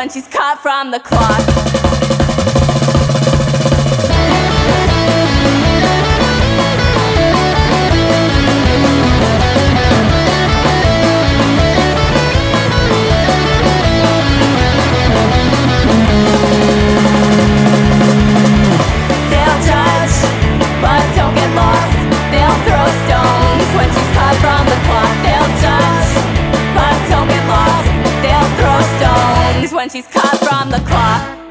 when she's cut from the clock. They'll judge, but don't get lost. They'll throw stones when she's cut from the clock. They'll judge, but don't get lost. They'll throw stones when she's cut from the clock.